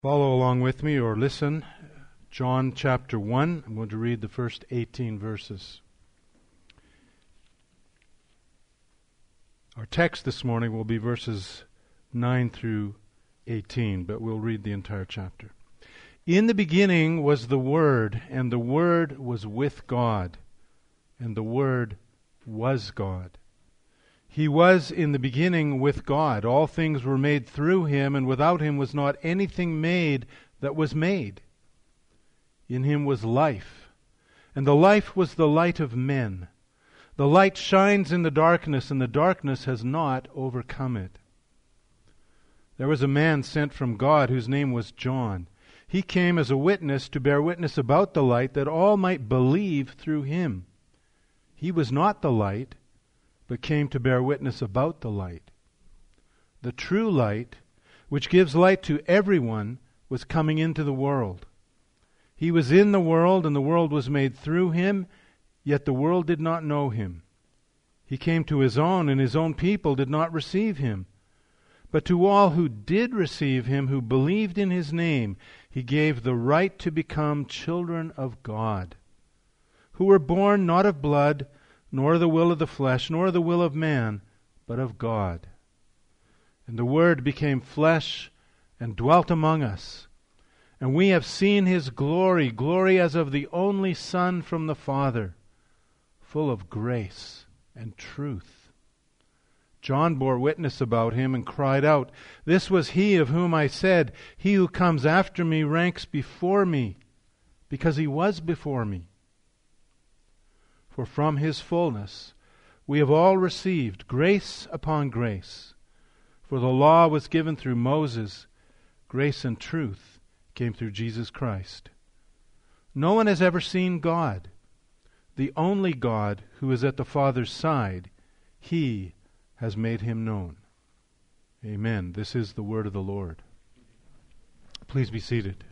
Follow along with me or listen. John chapter 1. I'm going to read the first 18 verses. Our text this morning will be verses 9 through 18, but we'll read the entire chapter. In the beginning was the Word, and the Word was with God, and the Word was God. He was in the beginning with God. All things were made through Him, and without Him was not anything made that was made. In Him was life, and the life was the light of men. The light shines in the darkness, and the darkness has not overcome it. There was a man sent from God whose name was John. He came as a witness to bear witness about the light, that all might believe through him. He was not the light, but came to bear witness about the light. The true light, which gives light to everyone, was coming into the world. He was in the world, and the world was made through him, yet the world did not know him. He came to his own, and his own people did not receive him. But to all who did receive him, who believed in his name, he gave the right to become children of God, who were born not of blood, nor the will of the flesh, nor the will of man, but of God. And the Word became flesh and dwelt among us. And we have seen His glory, glory as of the only Son from the Father, full of grace and truth. John bore witness about Him and cried out, "This was He of whom I said, 'He who comes after me ranks before me,' because He was before me. For from His fullness we have all received grace upon grace. For the law was given through Moses, grace and truth came through Jesus Christ. No one has ever seen God. The only God who is at the Father's side, He has made Him known." Amen. This is the word of the Lord. Please be seated.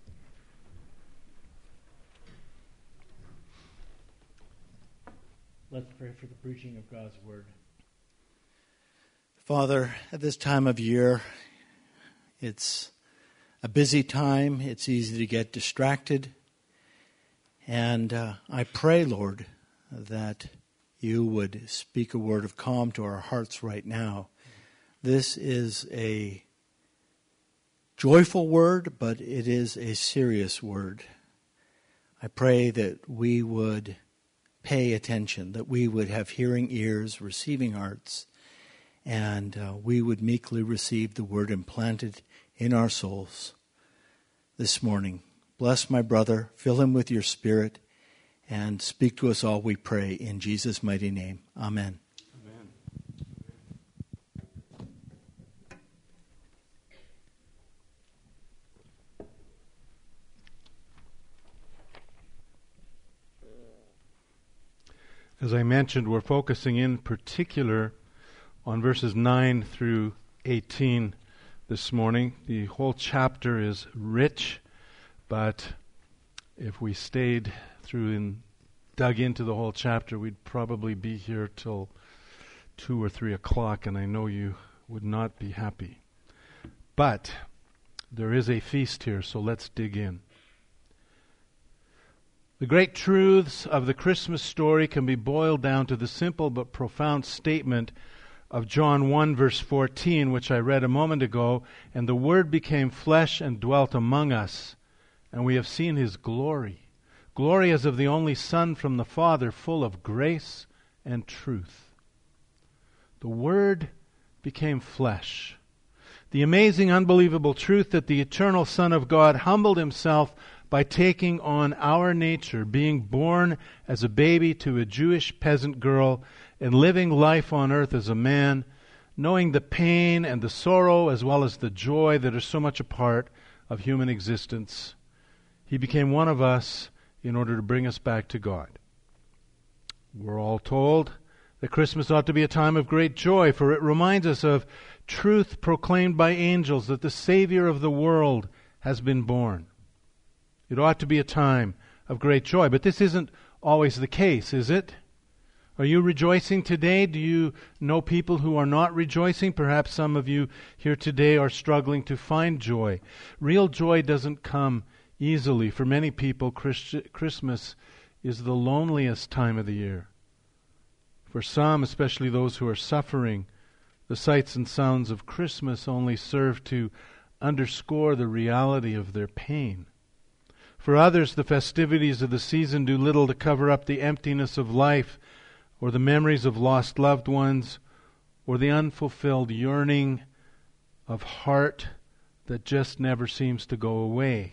Let's pray for the preaching of God's Word. Father, at this time of year, it's a busy time. It's easy to get distracted. And I pray, Lord, that You would speak a word of calm to our hearts right now. This is a joyful word, but it is a serious word. I pray that we would pay attention, that we would have hearing ears, receiving hearts, and we would meekly receive the word implanted in our souls this morning. Bless my brother, fill him with Your Spirit, and speak to us all, we pray, in Jesus' mighty name. Amen. Amen. As I mentioned, we're focusing in particular on verses 9 through 18 this morning. The whole chapter is rich, but if we stayed through and dug into the whole chapter, we'd probably be here till 2 or 3 o'clock, and I know you would not be happy. But there is a feast here, so let's dig in. The great truths of the Christmas story can be boiled down to the simple but profound statement of John 1 verse 14, which I read a moment ago, "And the Word became flesh and dwelt among us, and we have seen His glory. Glory as of the only Son from the Father, full of grace and truth." The Word became flesh. The amazing, unbelievable truth that the eternal Son of God humbled Himself by taking on our nature, being born as a baby to a Jewish peasant girl and living life on earth as a man, knowing the pain and the sorrow as well as the joy that are so much a part of human existence. He became one of us in order to bring us back to God. We're all told that Christmas ought to be a time of great joy, for it reminds us of truth proclaimed by angels that the Savior of the world has been born. It ought to be a time of great joy, but this isn't always the case, is it? Are you rejoicing today? Do you know people who are not rejoicing? Perhaps some of you here today are struggling to find joy. Real joy doesn't come easily. For many people, Christmas is the loneliest time of the year. For some, especially those who are suffering, the sights and sounds of Christmas only serve to underscore the reality of their pain. For others, the festivities of the season do little to cover up the emptiness of life, or the memories of lost loved ones, or the unfulfilled yearning of heart that just never seems to go away.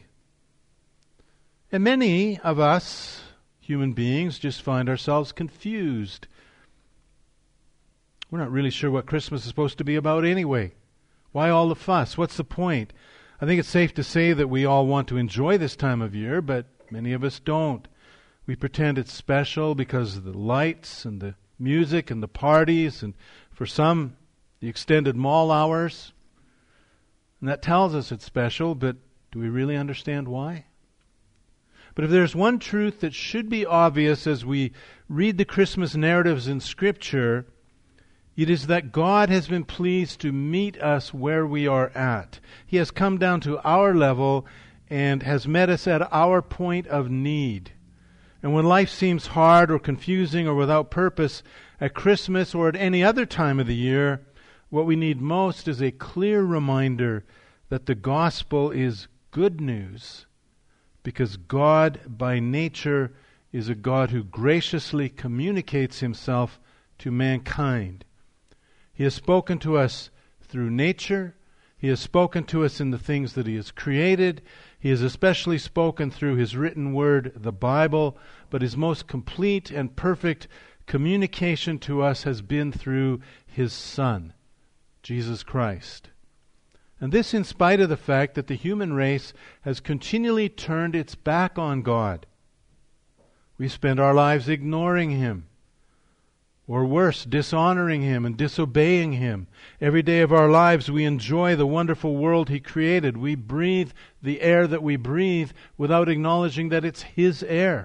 And many of us, human beings, just find ourselves confused. We're not really sure what Christmas is supposed to be about anyway. Why all the fuss? What's the point? I think it's safe to say that we all want to enjoy this time of year, but many of us don't. We pretend it's special because of the lights and the music and the parties, and for some, the extended mall hours. And that tells us it's special, but do we really understand why? But if there's one truth that should be obvious as we read the Christmas narratives in Scripture, it is that God has been pleased to meet us where we are at. He has come down to our level and has met us at our point of need. And when life seems hard or confusing or without purpose, at Christmas or at any other time of the year, what we need most is a clear reminder that the gospel is good news, because God by nature is a God who graciously communicates himself to mankind. He has spoken to us through nature. He has spoken to us in the things that he has created. He has especially spoken through his written word, the Bible, but his most complete and perfect communication to us has been through his Son, Jesus Christ. And this in spite of the fact that the human race has continually turned its back on God. We spend our lives ignoring him, or worse, dishonoring him and disobeying him. Every day of our lives we enjoy the wonderful world he created. We breathe the air that we breathe without acknowledging that it's his air.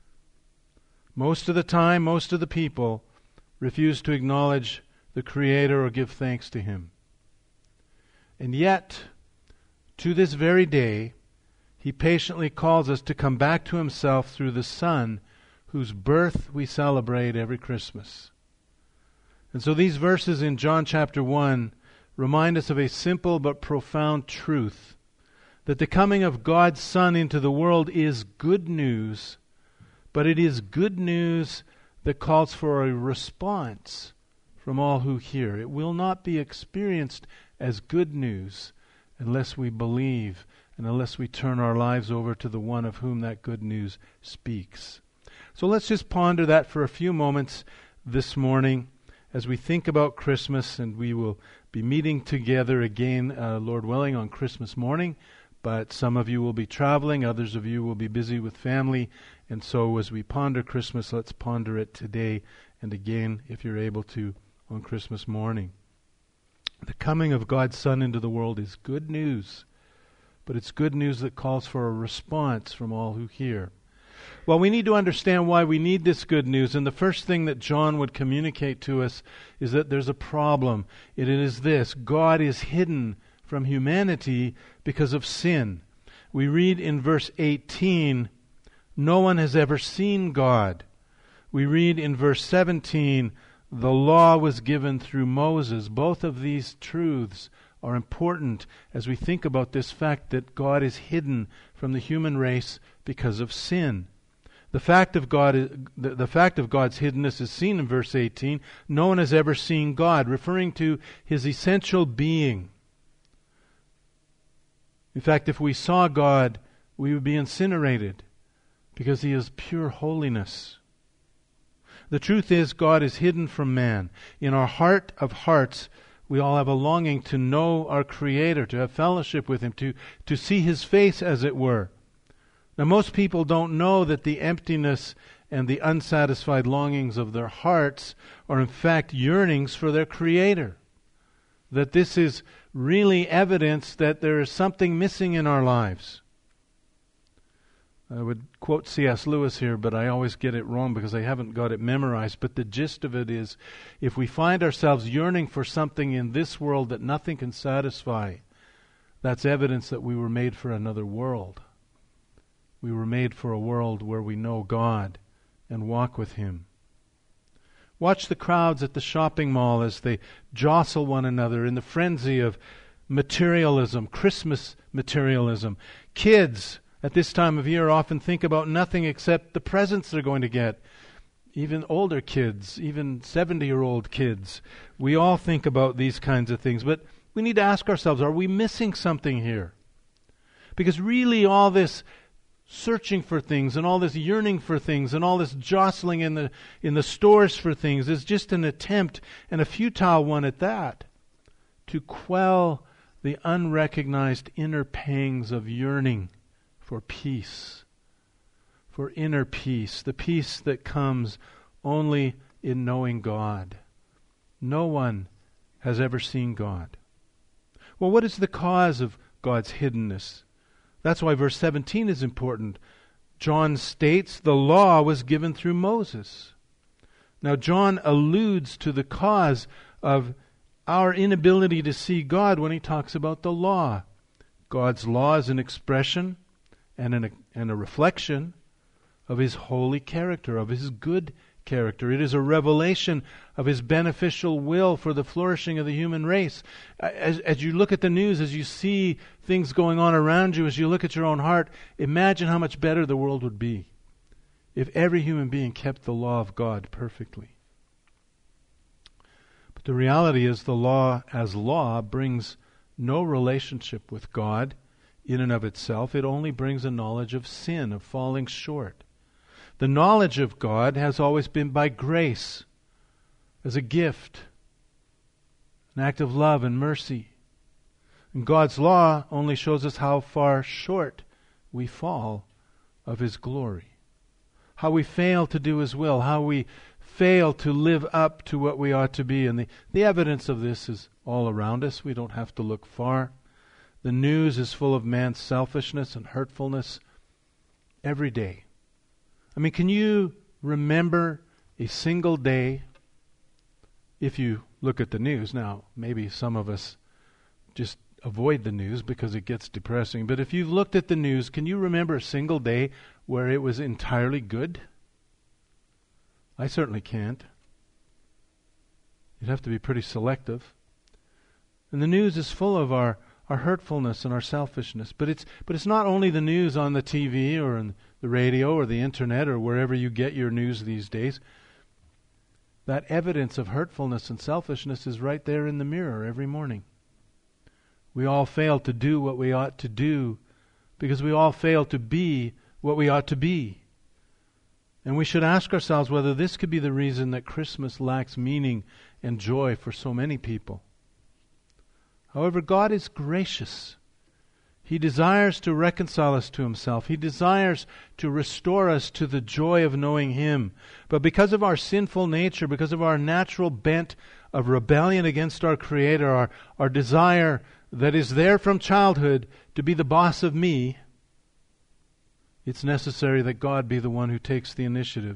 Most of the time, most of the people refuse to acknowledge the Creator or give thanks to him. And yet, to this very day, he patiently calls us to come back to himself through the Son, whose birth we celebrate every Christmas. And so these verses in John chapter 1 remind us of a simple but profound truth, that the coming of God's Son into the world is good news, but it is good news that calls for a response from all who hear. It will not be experienced as good news unless we believe and unless we turn our lives over to the one of whom that good news speaks. So let's just ponder that for a few moments this morning as we think about Christmas, and we will be meeting together again, Lord willing, on Christmas morning. But some of you will be traveling, others of you will be busy with family, and so as we ponder Christmas, let's ponder it today and again, if you're able to, on Christmas morning. The coming of God's Son into the world is good news, but it's good news that calls for a response from all who hear. Well, we need to understand why we need this good news, and the first thing that John would communicate to us is that there's a problem. It is this: God is hidden from humanity because of sin. We read in verse 18, no one has ever seen God. We read in verse 17, the law was given through Moses. Both of these truths are important as we think about this fact that God is hidden from the human race because of sin. The fact of God's hiddenness is seen in verse 18. No one has ever seen God, referring to his essential being. In fact, if we saw God, we would be incinerated because he is pure holiness. The truth is, God is hidden from man. In our heart of hearts, we all have a longing to know our Creator, to have fellowship with him, to see his face, as it were. Now, most people don't know that the emptiness and the unsatisfied longings of their hearts are in fact yearnings for their Creator. That this is really evidence that there is something missing in our lives. I would quote C.S. Lewis here, but I always get it wrong because I haven't got it memorized. But the gist of it is, if we find ourselves yearning for something in this world that nothing can satisfy, that's evidence that we were made for another world. We were made for a world where we know God and walk with Him. Watch the crowds at the shopping mall as they jostle one another in the frenzy of materialism, Christmas materialism. Kids at this time of year often think about nothing except the presents they're going to get. Even older kids, even 70-year-old kids, we all think about these kinds of things. But we need to ask ourselves, are we missing something here? Because really all this searching for things and all this yearning for things and all this jostling in the stores for things is just an attempt, and a futile one at that, to quell the unrecognized inner pangs of yearning for peace, for inner peace, the peace that comes only in knowing God. No one has ever seen God. Well, what is the cause of God's hiddenness? That's why verse 17 is important. John states the law was given through Moses. Now John alludes to the cause of our inability to see God when he talks about the law. God's law is an expression and a reflection of His holy character, of His good character. It is a revelation of His beneficial will for the flourishing of the human race. As you look at the news, as you see things going on around you, as you look at your own heart, imagine how much better the world would be if every human being kept the law of God perfectly. But the reality is the law as law brings no relationship with God in and of itself. It only brings a knowledge of sin, of falling short. The knowledge of God has always been by grace, as a gift, an act of love and mercy. And God's law only shows us how far short we fall of His glory, how we fail to do His will, how we fail to live up to what we ought to be. And the evidence of this is all around us. We don't have to look far. The news is full of man's selfishness and hurtfulness every day. I mean, can you remember a single day, if you look at the news? Now, maybe some of us just avoid the news because it gets depressing. But if you've looked at the news, can you remember a single day where it was entirely good? I certainly can't. You'd have to be pretty selective. And the news is full of our hurtfulness and our selfishness. But it's not only the news on the TV or in the radio or the internet or wherever you get your news these days. That evidence of hurtfulness and selfishness is right there in the mirror every morning. We all fail to do what we ought to do because we all fail to be what we ought to be. And we should ask ourselves whether this could be the reason that Christmas lacks meaning and joy for so many people. However, God is gracious. He desires to reconcile us to Himself. He desires to restore us to the joy of knowing Him. But because of our sinful nature, because of our natural bent of rebellion against our Creator, our desire that is there from childhood to be the boss of me, it's necessary that God be the one who takes the initiative.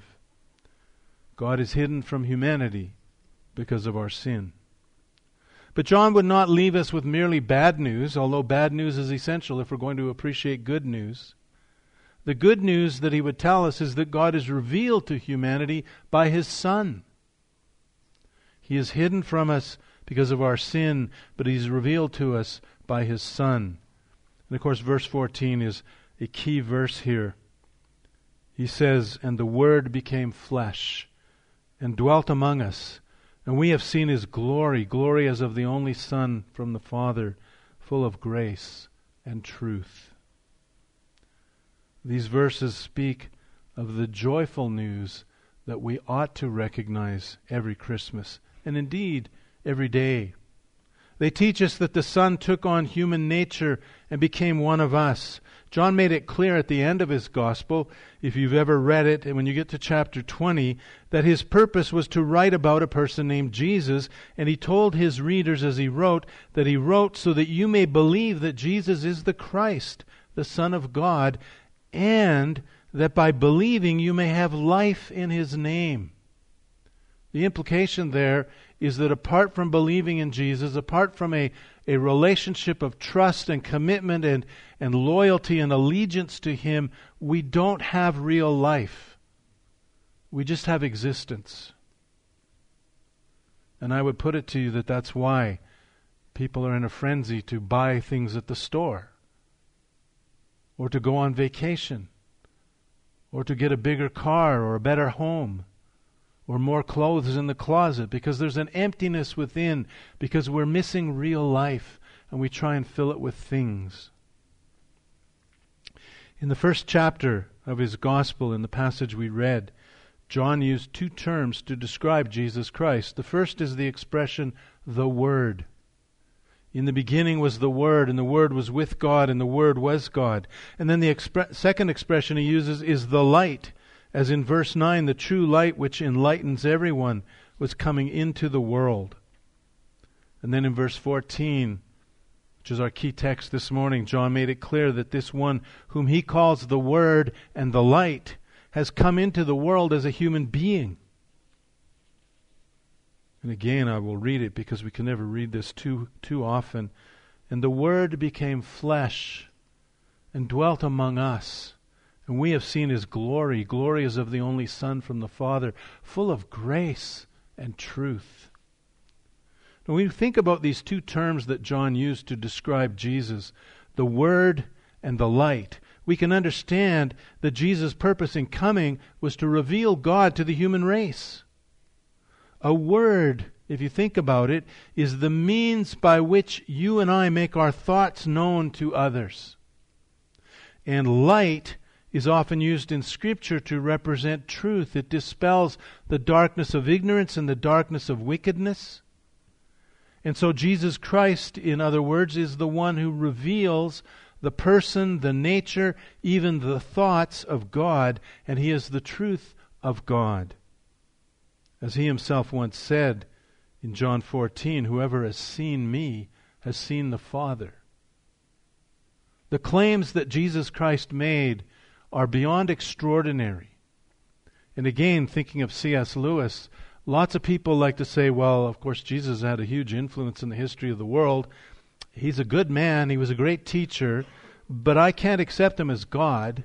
God is hidden from humanity because of our sin. But John would not leave us with merely bad news, although bad news is essential if we're going to appreciate good news. The good news that he would tell us is that God is revealed to humanity by His Son. He is hidden from us because of our sin, but He's revealed to us by His Son. And of course, verse 14 is a key verse here. He says, "And the Word became flesh and dwelt among us. And we have seen His glory, glory as of the only Son from the Father, full of grace and truth." These verses speak of the joyful news that we ought to recognize every Christmas, and indeed every day. They teach us that the Son took on human nature and became one of us. John made it clear at the end of his gospel, if you've ever read it, and when you get to chapter 20, that his purpose was to write about a person named Jesus, and he told his readers as he wrote, that he wrote so that you may believe that Jesus is the Christ, the Son of God, and that by believing you may have life in His name. The implication there is that apart from believing in Jesus, apart from a relationship of trust and commitment and loyalty and allegiance to Him, we don't have real life. We just have existence. And I would put it to you that that's why people are in a frenzy to buy things at the store, or to go on vacation, or to get a bigger car or a better home, or more clothes in the closet, because there's an emptiness within, because we're missing real life, and we try and fill it with things. In the first chapter of his gospel, in the passage we read, John used two terms to describe Jesus Christ. The first is the expression, the Word. In the beginning was the Word, and the Word was with God, and the Word was God. And then the second expression he uses is the light. As in verse 9, the true light which enlightens everyone was coming into the world. And then in verse 14, which is our key text this morning, John made it clear that this one whom he calls the Word and the light has come into the world as a human being. And again, I will read it because we can never read this too often. And the Word became flesh and dwelt among us. And we have seen His glory. Glory is of the only Son from the Father, full of grace and truth. Now, when we think about these two terms that John used to describe Jesus, the Word and the light, we can understand that Jesus' purpose in coming was to reveal God to the human race. A word, if you think about it, is the means by which you and I make our thoughts known to others. And light is often used in Scripture to represent truth. It dispels the darkness of ignorance and the darkness of wickedness. And so Jesus Christ, in other words, is the one who reveals the person, the nature, even the thoughts of God, and He is the truth of God. As He Himself once said in John 14, whoever has seen me has seen the Father. The claims that Jesus Christ made are beyond extraordinary. And again, thinking of C.S. Lewis, lots of people like to say, well, of course, Jesus had a huge influence in the history of the world. He's a good man, he was a great teacher, but I can't accept Him as God.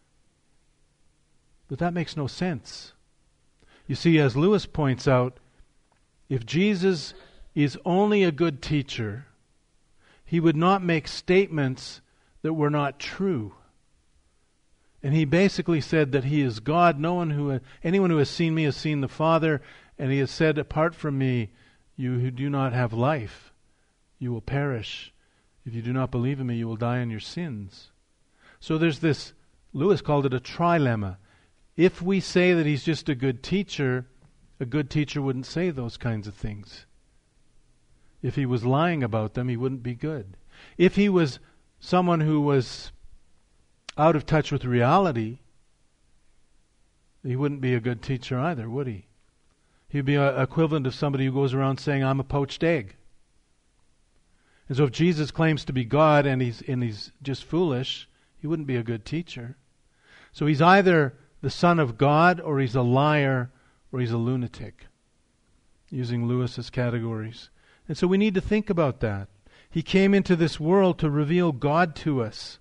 But that makes no sense. You see, as Lewis points out, if Jesus is only a good teacher, He would not make statements that were not true. And he basically said that He is God. Anyone who has seen me has seen the Father. And He has said, apart from me, you who do not have life, you will perish. If you do not believe in me, you will die in your sins. So there's this, Lewis called it a trilemma. If we say that He's just a good teacher wouldn't say those kinds of things. If He was lying about them, He wouldn't be good. If He was someone who was out of touch with reality, He wouldn't be a good teacher either, would He? He'd be equivalent of somebody who goes around saying, I'm a poached egg. And so if Jesus claims to be God and he's just foolish, He wouldn't be a good teacher. So He's either the Son of God, or He's a liar, or He's a lunatic, using Lewis's categories. And so we need to think about that. He came into this world to reveal God to us.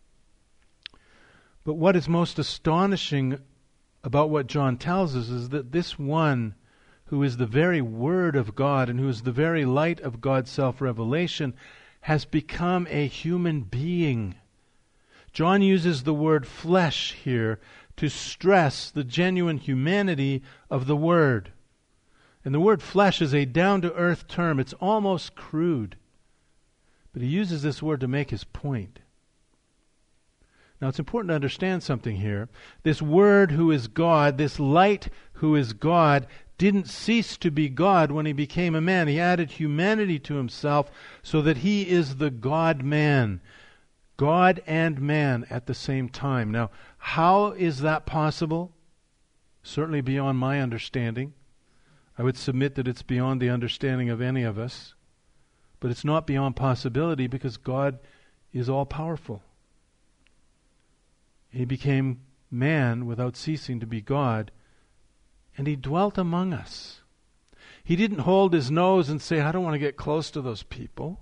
But what is most astonishing about what John tells us is that this one who is the very Word of God and who is the very light of God's self-revelation has become a human being. John uses the word flesh here to stress the genuine humanity of the Word. And the word flesh is a down-to-earth term. It's almost crude. But he uses this word to make his point. Now it's important to understand something here. This Word who is God, this light who is God, didn't cease to be God when He became a man. He added humanity to Himself so that He is the God-man. God and man at the same time. Now, how is that possible? Certainly beyond my understanding. I would submit that it's beyond the understanding of any of us. But it's not beyond possibility because God is all-powerful. He became man without ceasing to be God, and he dwelt among us. He didn't hold his nose and say, I don't want to get close to those people.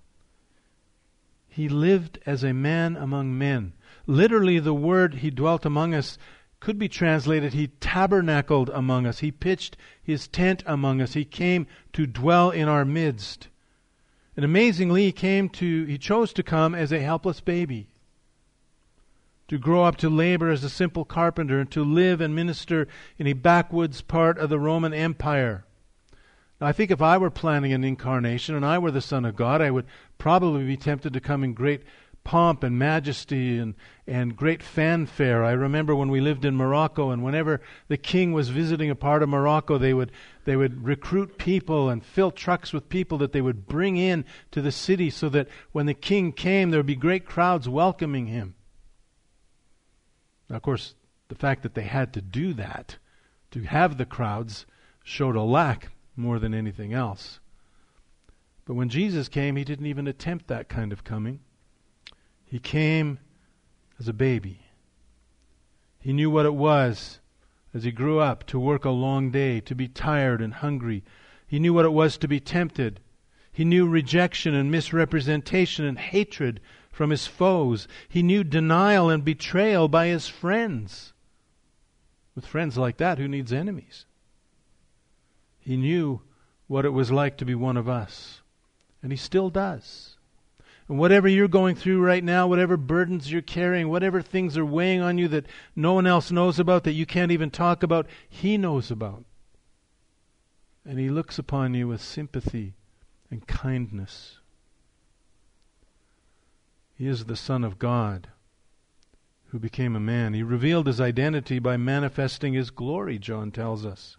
He lived as a man among men. Literally, the word he dwelt among us could be translated, he tabernacled among us. He pitched his tent among us. He came to dwell in our midst. And amazingly, he chose to come as a helpless baby, to grow up to labor as a simple carpenter, and to live and minister in a backwoods part of the Roman Empire. Now, I think if I were planning an incarnation and I were the Son of God, I would probably be tempted to come in great pomp and majesty and great fanfare. I remember when we lived in Morocco, and whenever the king was visiting a part of Morocco, they would recruit people and fill trucks with people that they would bring in to the city, so that when the king came, there would be great crowds welcoming him. Now, of course, the fact that they had to do that, to have the crowds, showed a lack more than anything else. But when Jesus came, he didn't even attempt that kind of coming. He came as a baby. He knew what it was as he grew up to work a long day, to be tired and hungry. He knew what it was to be tempted. He knew rejection and misrepresentation and hatred from his foes. He knew denial and betrayal by his friends. With friends like that, who needs enemies? He knew what it was like to be one of us. And he still does. And whatever you're going through right now, whatever burdens you're carrying, whatever things are weighing on you that no one else knows about, that you can't even talk about, he knows about. And he looks upon you with sympathy and kindness. He is the Son of God who became a man. He revealed his identity by manifesting his glory, John tells us.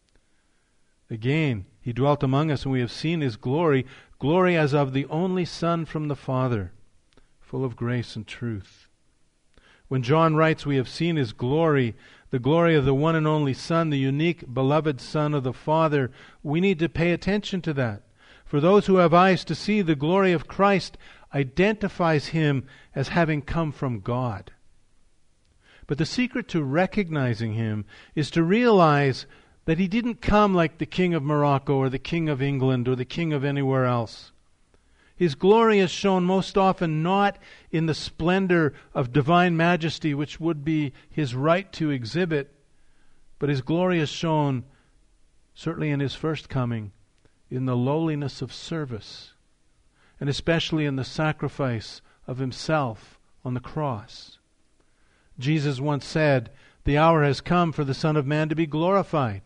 Again, he dwelt among us, and we have seen his glory, glory as of the only Son from the Father, full of grace and truth. When John writes, we have seen his glory, the glory of the one and only Son, the unique, beloved Son of the Father, we need to pay attention to that. For those who have eyes to see, the glory of Christ identifies him as having come from God. But the secret to recognizing him is to realize that he didn't come like the king of Morocco or the king of England or the king of anywhere else. His glory is shown most often not in the splendor of divine majesty, which would be his right to exhibit, but his glory is shown, certainly in his first coming, in the lowliness of service, and especially in the sacrifice of himself on the cross. Jesus once said, "The hour has come for the Son of Man to be glorified."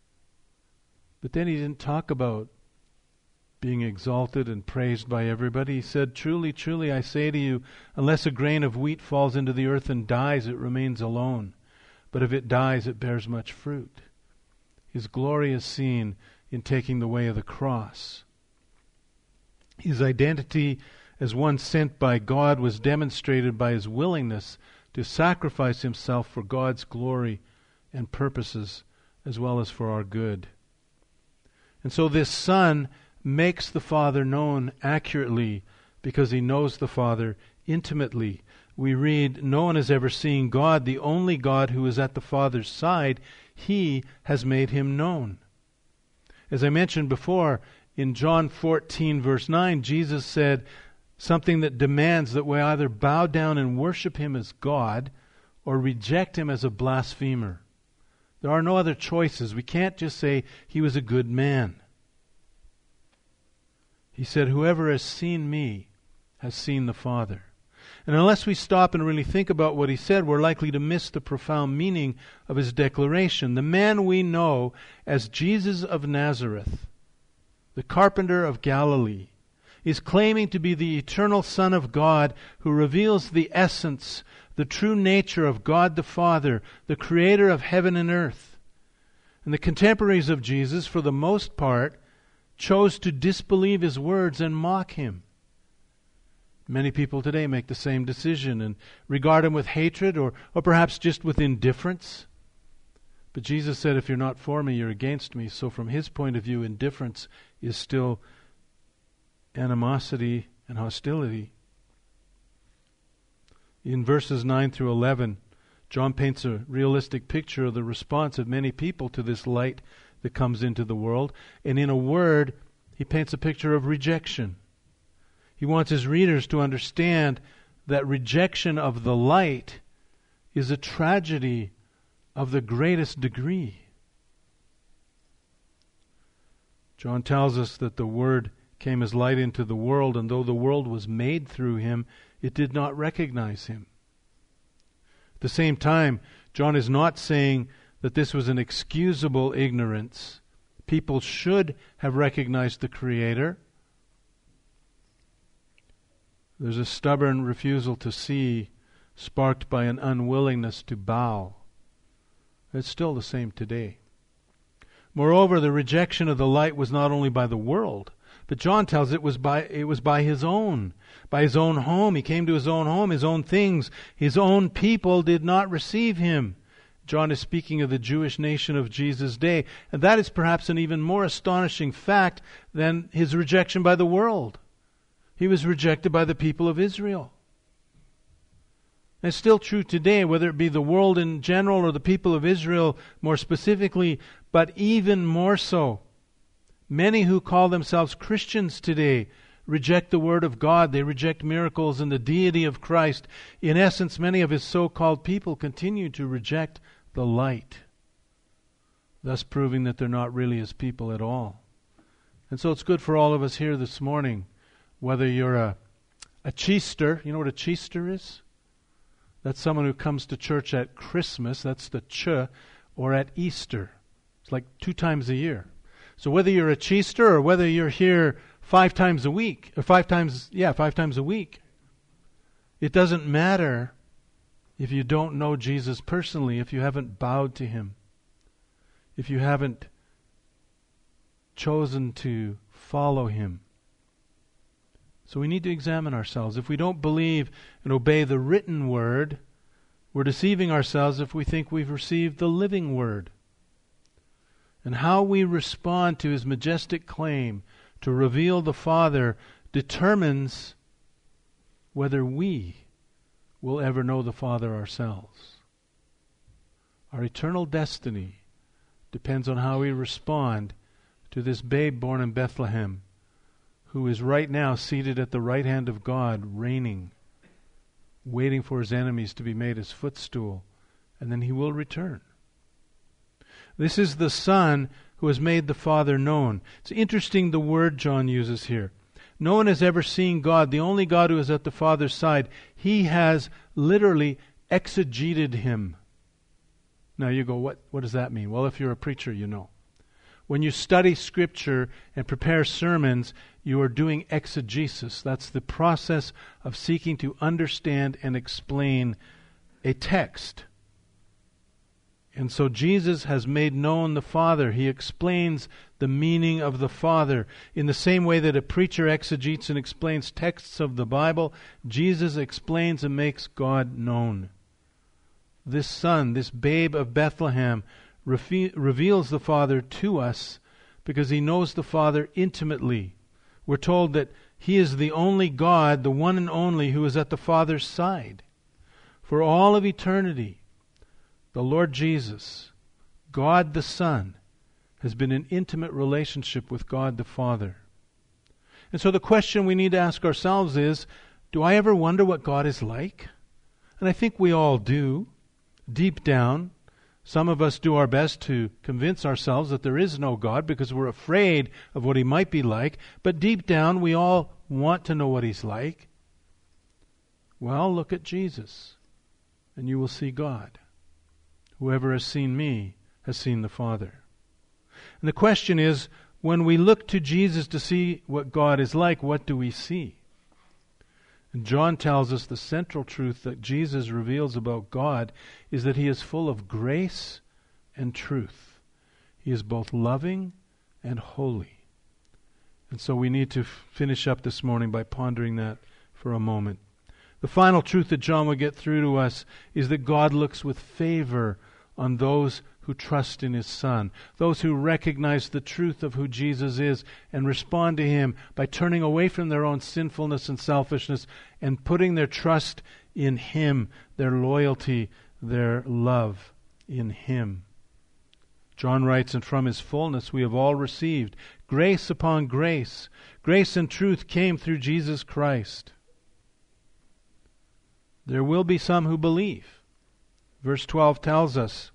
But then he didn't talk about being exalted and praised by everybody. He said, "Truly, truly, I say to you, unless a grain of wheat falls into the earth and dies, it remains alone. But if it dies, it bears much fruit." His glory is seen in taking the way of the cross. His identity as one sent by God was demonstrated by his willingness to sacrifice himself for God's glory and purposes, as well as for our good. And so this Son makes the Father known accurately because he knows the Father intimately. We read, "No one has ever seen God, the only God who is at the Father's side. He has made him known." As I mentioned before, in John 14, verse 9, Jesus said something that demands that we either bow down and worship him as God or reject him as a blasphemer. There are no other choices. We can't just say he was a good man. He said, "Whoever has seen me has seen the Father." And unless we stop and really think about what he said, we're likely to miss the profound meaning of his declaration. The man we know as Jesus of Nazareth, the carpenter of Galilee, is claiming to be the eternal Son of God who reveals the essence, the true nature of God the Father, the creator of heaven and earth. And the contemporaries of Jesus, for the most part, chose to disbelieve his words and mock him. Many people today make the same decision and regard him with hatred or perhaps just with indifference. But Jesus said, if you're not for me, you're against me. So from his point of view, indifference is still animosity and hostility. In verses 9 through 11, John paints a realistic picture of the response of many people to this light that comes into the world. And in a word, he paints a picture of rejection. He wants his readers to understand that rejection of the light is a tragedy of the greatest degree. John tells us that the Word came as light into the world, and though the world was made through him, it did not recognize him. At the same time, John is not saying that this was an excusable ignorance. People should have recognized the Creator. There's a stubborn refusal to see, sparked by an unwillingness to bow. It's still the same today. Moreover, the rejection of the light was not only by the world, but John tells it was by his own home. He came to his own home, his own things. His own people did not receive him. John is speaking of the Jewish nation of Jesus' day, and that is perhaps an even more astonishing fact than his rejection by the world. He was rejected by the people of Israel. And it's still true today, whether it be the world in general or the people of Israel more specifically, but even more so. Many who call themselves Christians today reject the Word of God. They reject miracles and the deity of Christ. In essence, many of his so-called people continue to reject the light, thus proving that they're not really his people at all. And so it's good for all of us here this morning, whether you're a chiester. You know what a chiester is? That's someone who comes to church at Christmas, that's the ch, or at Easter. It's like 2 times a year. So whether you're a chiester or whether you're here 5 times a week, or 5 times a week, it doesn't matter if you don't know Jesus personally, if you haven't bowed to him, if you haven't chosen to follow him. So we need to examine ourselves. If we don't believe and obey the written word, we're deceiving ourselves if we think we've received the living word. And how we respond to his majestic claim to reveal the Father determines whether we will ever know the Father ourselves. Our eternal destiny depends on how we respond to this babe born in Bethlehem, who is right now seated at the right hand of God, reigning, waiting for his enemies to be made his footstool, and then he will return. This is the Son who has made the Father known. It's interesting the word John uses here. No one has ever seen God, the only God who is at the Father's side. He has literally exegeted him. Now you go, what does that mean? Well, if you're a preacher, you know. When you study Scripture and prepare sermons, you are doing exegesis. That's the process of seeking to understand and explain a text. And so Jesus has made known the Father. He explains the meaning of the Father. In the same way that a preacher exegetes and explains texts of the Bible, Jesus explains and makes God known. This Son, this babe of Bethlehem, reveals the Father to us because he knows the Father intimately. We're told that he is the only God, the one and only, who is at the Father's side. For all of eternity, the Lord Jesus, God the Son, has been in intimate relationship with God the Father. And so the question we need to ask ourselves is, do I ever wonder what God is like? And I think we all do, deep down. Some of us do our best to convince ourselves that there is no God because we're afraid of what he might be like. But deep down, we all want to know what he's like. Well, look at Jesus, and you will see God. Whoever has seen me has seen the Father. And the question is, when we look to Jesus to see what God is like, what do we see? And John tells us the central truth that Jesus reveals about God is that he is full of grace and truth. He is both loving and holy. And so we need to finish up this morning by pondering that for a moment. The final truth that John will get through to us is that God looks with favor on those who trust in his Son, those who recognize the truth of who Jesus is and respond to him by turning away from their own sinfulness and selfishness and putting their trust in Him, their loyalty, their love in Him. John writes, and from His fullness we have all received grace upon grace. Grace and truth came through Jesus Christ. There will be some who believe. Verse 12 tells us,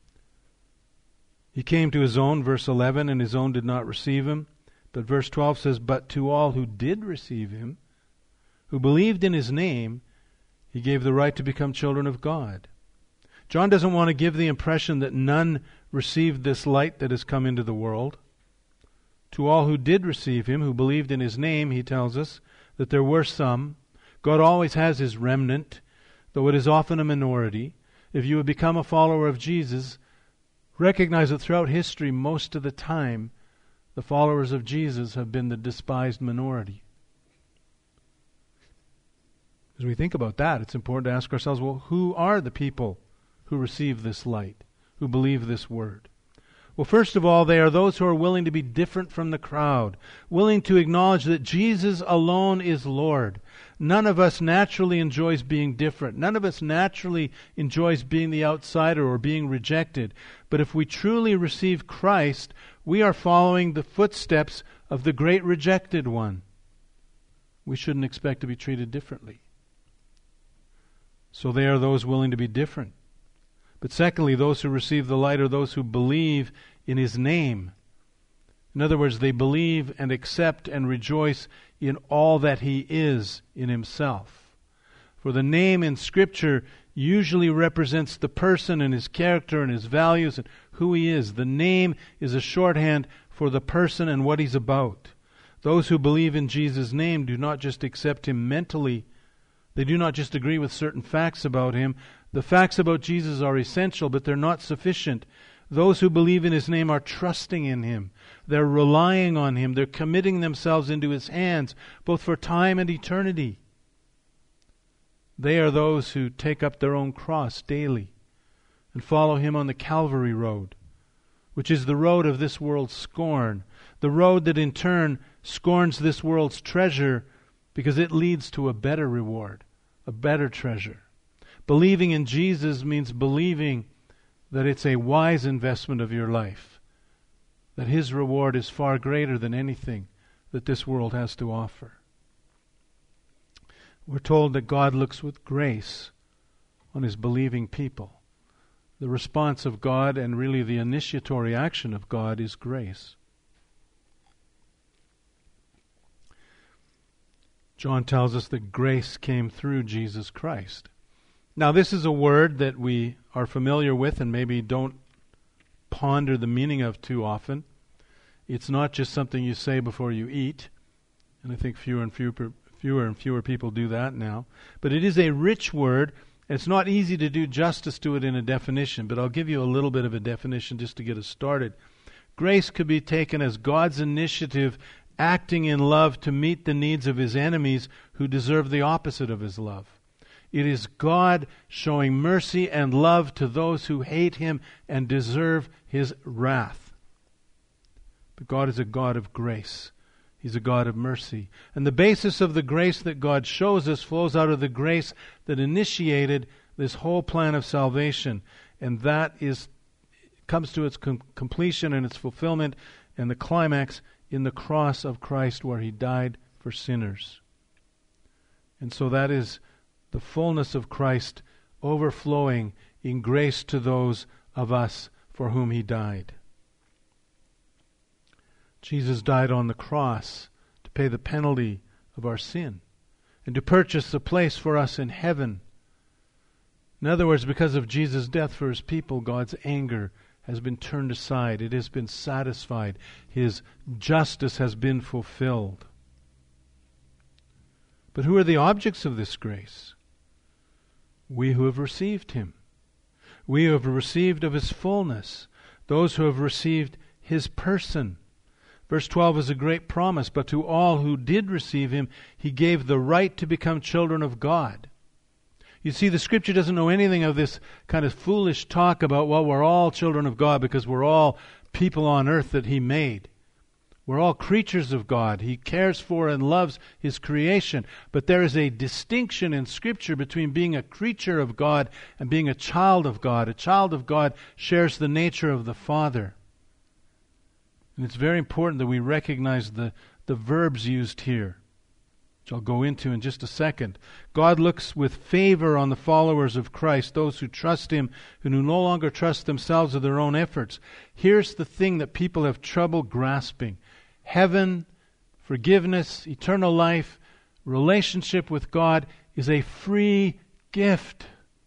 He came to His own, verse 11, and His own did not receive Him. But verse 12 says, but to all who did receive Him, who believed in His name, He gave the right to become children of God. John doesn't want to give the impression that none received this light that has come into the world. To all who did receive Him, who believed in His name, he tells us that there were some. God always has His remnant, though it is often a minority. If you have become a follower of Jesus, recognize that throughout history, most of the time, the followers of Jesus have been the despised minority. As we think about that, it's important to ask ourselves, well, who are the people who receive this light, who believe this word? Well, first of all, they are those who are willing to be different from the crowd, willing to acknowledge that Jesus alone is Lord. None of us naturally enjoys being different. None of us naturally enjoys being the outsider or being rejected. But if we truly receive Christ, we are following the footsteps of the great rejected one. We shouldn't expect to be treated differently. So they are those willing to be different. But secondly, those who receive the light are those who believe in His name. In other words, they believe and accept and rejoice in all that He is in Himself. For the name in Scripture usually represents the person and his character and his values and who he is. The name is a shorthand for the person and what he's about. Those who believe in Jesus' name do not just accept Him mentally. They do not just agree with certain facts about Him. The facts about Jesus are essential, but they're not sufficient. Those who believe in His name are trusting in Him. They're relying on Him. They're committing themselves into His hands, both for time and eternity. They are those who take up their own cross daily and follow Him on the Calvary road, which is the road of this world's scorn, the road that in turn scorns this world's treasure because it leads to a better reward, a better treasure. Believing in Jesus means believing that it's a wise investment of your life, that His reward is far greater than anything that this world has to offer. We're told that God looks with grace on His believing people. The response of God, and really the initiatory action of God, is grace. John tells us that grace came through Jesus Christ. Now, this is a word that we are familiar with and maybe don't ponder the meaning of too often. It's not just something you say before you eat, and I think fewer and fewer people do that now. But it is a rich word, and it's not easy to do justice to it in a definition, but I'll give you a little bit of a definition just to get us started. Grace could be taken as God's initiative acting in love to meet the needs of His enemies who deserve the opposite of His love. It is God showing mercy and love to those who hate Him and deserve His wrath. But God is a God of grace. He's a God of mercy. And the basis of the grace that God shows us flows out of the grace that initiated this whole plan of salvation. And that comes to its completion and its fulfillment and the climax in the cross of Christ, where He died for sinners. And so that is the fullness of Christ overflowing in grace to those of us for whom He died. Jesus died on the cross to pay the penalty of our sin and to purchase a place for us in heaven. In other words, because of Jesus' death for His people, God's anger has been turned aside. It has been satisfied. His justice has been fulfilled. But who are the objects of this grace? We who have received Him. We who have received of His fullness. Those who have received His person. Verse 12 is a great promise. But to all who did receive Him, He gave the right to become children of God. You see, the Scripture doesn't know anything of this kind of foolish talk about, well, we're all children of God because we're all people on earth that He made. We're all creatures of God. He cares for and loves His creation. But there is a distinction in Scripture between being a creature of God and being a child of God. A child of God shares the nature of the Father. And it's very important that we recognize the verbs used here, which I'll go into in just a second. God looks with favor on the followers of Christ, those who trust Him, who no longer trust themselves or their own efforts. Here's the thing that people have trouble grasping. Heaven, forgiveness, eternal life, relationship with God is a free gift.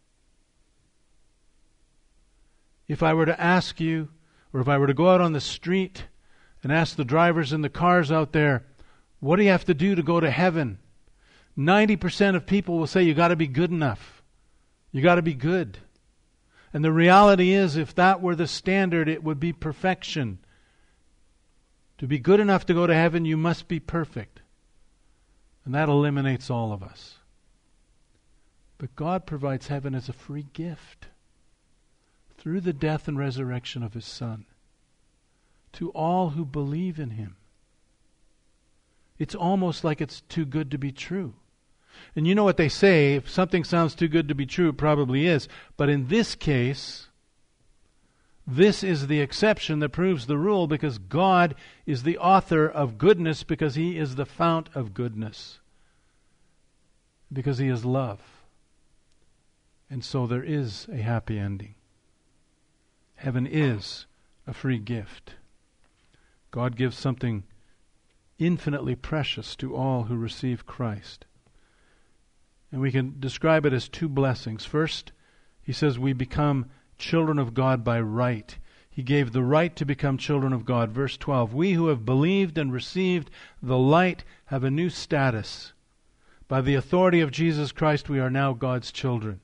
If I were to ask you, or if I were to go out on the street and ask the drivers in the cars out there, what do you have to do to go to heaven? 90% of people will say you got to be good enough. You got to be good. And the reality is, if that were the standard, it would be perfection. To be good enough to go to heaven, you must be perfect. And that eliminates all of us. But God provides heaven as a free gift through the death and resurrection of His Son to all who believe in Him. It's almost like it's too good to be true. And you know what they say, if something sounds too good to be true, it probably is. But in this case, this is the exception that proves the rule, because God is the author of goodness, because He is the fount of goodness, because He is love. And so there is a happy ending. Heaven is a free gift. God gives something infinitely precious to all who receive Christ. And we can describe it as two blessings. First, He says we become children of God by right. He gave the right to become children of God. Verse 12, we who have believed and received the light have a new status. By the authority of Jesus Christ, we are now God's children.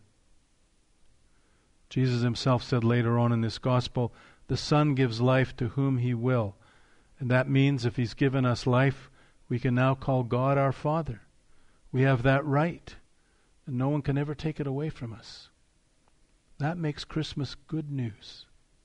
Jesus Himself said later on in this gospel, the Son gives life to whom He will. And that means if He's given us life, we can now call God our Father. We have that right, and no one can ever take it away from us. That makes Christmas good news.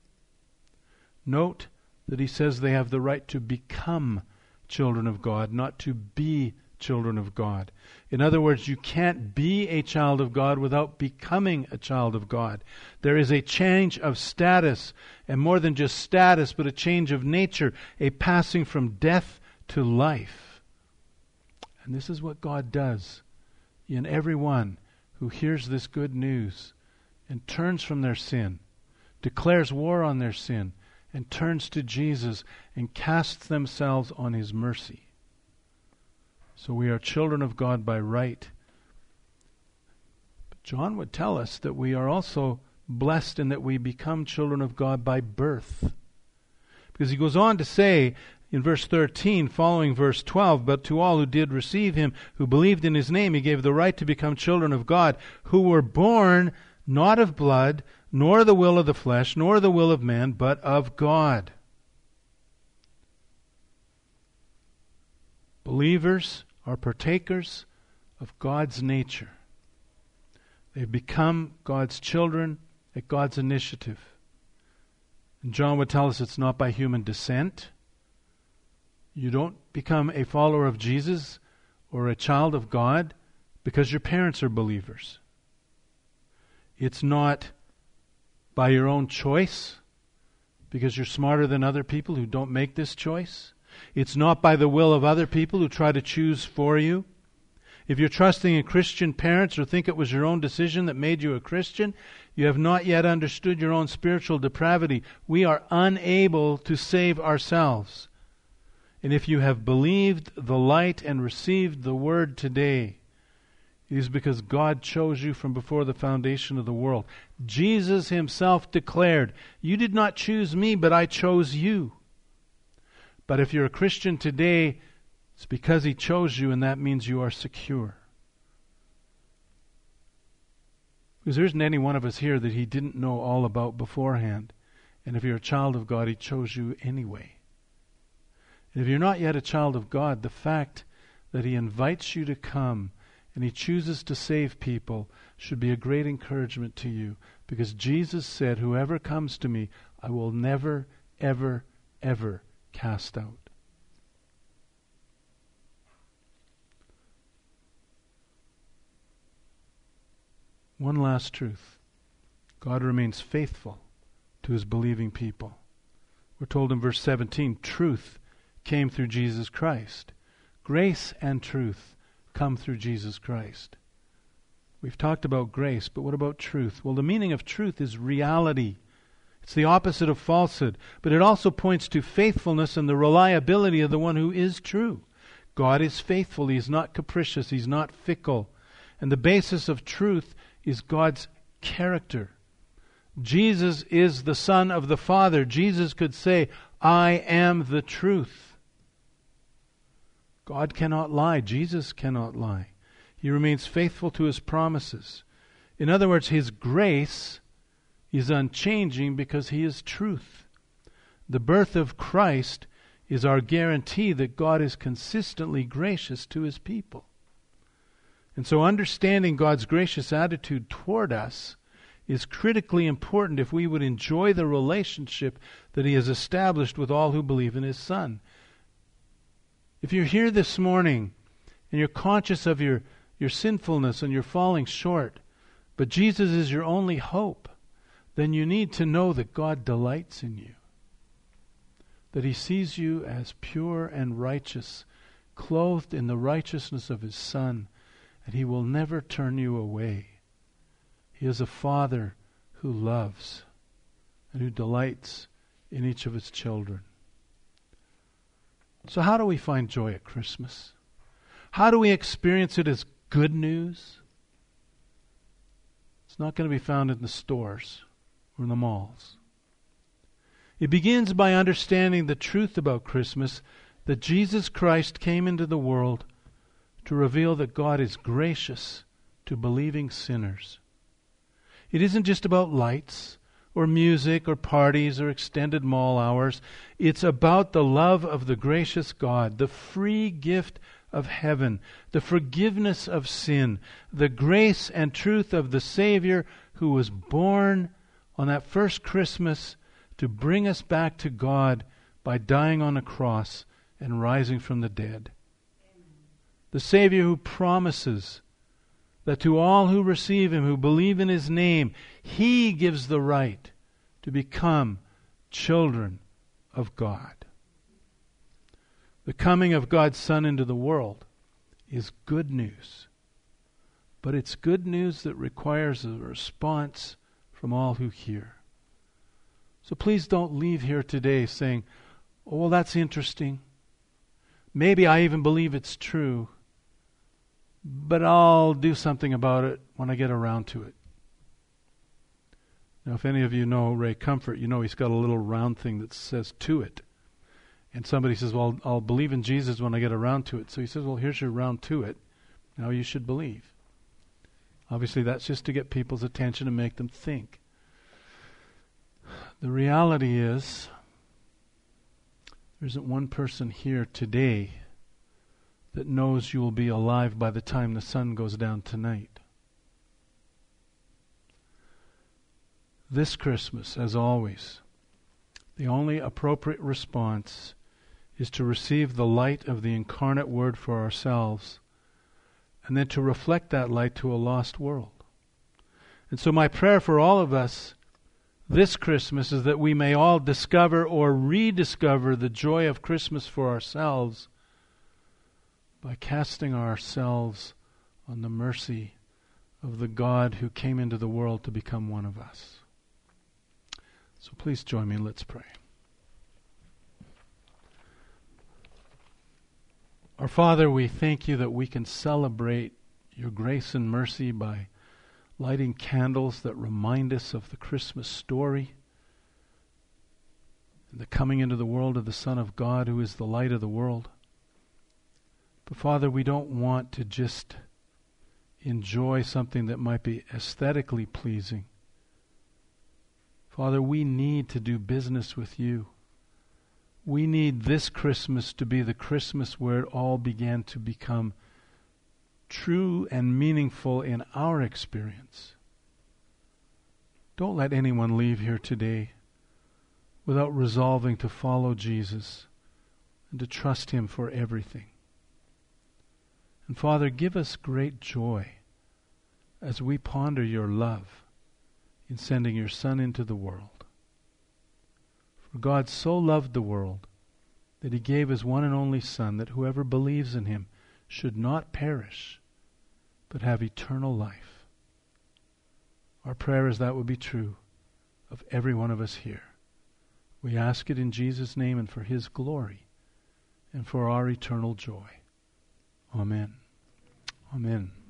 Note that He says they have the right to become children of God, not to be children of God. In other words, you can't be a child of God without becoming a child of God. There is a change of status, and more than just status, but a change of nature, a passing from death to life. And this is what God does in everyone who hears this good news and turns from their sin, declares war on their sin, and turns to Jesus and casts themselves on His mercy. So we are children of God by right. But John would tell us that we are also blessed in that we become children of God by birth. Because he goes on to say in verse 13, following verse 12, but to all who did receive Him, who believed in His name, He gave the right to become children of God, who were born not of blood, nor the will of the flesh, nor the will of man, but of God. Believers are partakers of God's nature. They've become God's children at God's initiative. And John would tell us it's not by human descent. You don't become a follower of Jesus or a child of God because your parents are believers. It's not by your own choice because you're smarter than other people who don't make this choice. It's not by the will of other people who try to choose for you. If you're trusting in Christian parents or think it was your own decision that made you a Christian, you have not yet understood your own spiritual depravity. We are unable to save ourselves. And if you have believed the light and received the word today, it is because God chose you from before the foundation of the world. Jesus Himself declared, you did not choose me, but I chose you. But if you're a Christian today, it's because He chose you, and that means you are secure. Because there isn't any one of us here that He didn't know all about beforehand. And if you're a child of God, He chose you anyway. And if you're not yet a child of God, the fact that He invites you to come and He chooses to save people should be a great encouragement to you. Because Jesus said, whoever comes to me, I will never, ever, ever cast out. One last truth. God remains faithful to his believing people. We're told in verse 17, truth came through Jesus Christ. Grace and truth come through Jesus Christ. We've talked about grace, but what about truth? Well, the meaning of truth is reality. It's the opposite of falsehood, but it also points to faithfulness and the reliability of the one who is true. God is faithful. He is not capricious. He's not fickle. And the basis of truth is God's character. Jesus is the Son of the Father. Jesus could say, I am the truth. God cannot lie. Jesus cannot lie. He remains faithful to his promises. In other words, his grace is unchanging because he is truth. The birth of Christ is our guarantee that God is consistently gracious to his people. And so understanding God's gracious attitude toward us is critically important if we would enjoy the relationship that he has established with all who believe in his Son. If you're here this morning and you're conscious of your sinfulness and you're falling short, but Jesus is your only hope, then you need to know that God delights in you. That he sees you as pure and righteous, clothed in the righteousness of his Son, and he will never turn you away. He is a Father who loves and who delights in each of his children. So how do we find joy at Christmas? How do we experience it as good news? It's not going to be found in the stores or in the malls. It begins by understanding the truth about Christmas, that Jesus Christ came into the world to reveal that God is gracious to believing sinners. It isn't just about lights or music or parties or extended mall hours. It's about the love of the gracious God, the free gift of heaven, the forgiveness of sin, the grace and truth of the Savior who was born on that first Christmas to bring us back to God by dying on a cross and rising from the dead. The Savior who promises that to all who receive him, who believe in his name, he gives the right to become children of God. The coming of God's Son into the world is good news. But it's good news that requires a response from all who hear. So please don't leave here today saying, oh, well, that's interesting. Maybe I even believe it's true. But I'll do something about it when I get around to it. Now, if any of you know Ray Comfort, you know he's got a little round thing that says "to it." And somebody says, well, I'll believe in Jesus when I get around to it. So he says, well, here's your round to it. Now you should believe. Obviously, that's just to get people's attention and make them think. The reality is, there isn't one person here today that knows you will be alive by the time the sun goes down tonight. This Christmas, as always, the only appropriate response is to receive the light of the incarnate Word for ourselves, and then to reflect that light to a lost world. And so my prayer for all of us this Christmas is that we may all discover or rediscover the joy of Christmas for ourselves by casting ourselves on the mercy of the God who came into the world to become one of us. So please join me and let's pray. Our Father, we thank you that we can celebrate your grace and mercy by lighting candles that remind us of the Christmas story and the coming into the world of the Son of God who is the light of the world. But Father, we don't want to just enjoy something that might be aesthetically pleasing. Father, we need to do business with you. We need this Christmas to be the Christmas where it all began to become true and meaningful in our experience. Don't let anyone leave here today without resolving to follow Jesus and to trust him for everything. And Father, give us great joy as we ponder your love in sending your Son into the world. For God so loved the world that he gave his one and only Son, that whoever believes in him should not perish, but have eternal life. Our prayer is that would be true of every one of us here. We ask it in Jesus' name and for his glory and for our eternal joy. Amen. Amen.